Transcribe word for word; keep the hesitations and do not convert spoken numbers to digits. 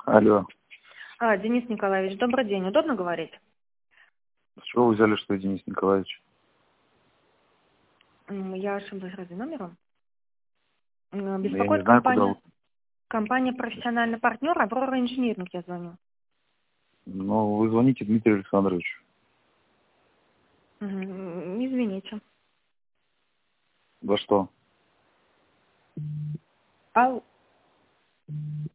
Алло. А, Денис Николаевич, добрый день. Удобно говорить? С чего вы взяли, что я Денис Николаевич? М, Я ошиблась разве номером? М, Да я не Беспокоит знаю, куда вы. компания, компания «Профессиональный партнер» «Аврора Инжиниринг», я звоню. Ну, вы звоните Дмитрию Александровичу. Мгм, Извините. За что? Ау.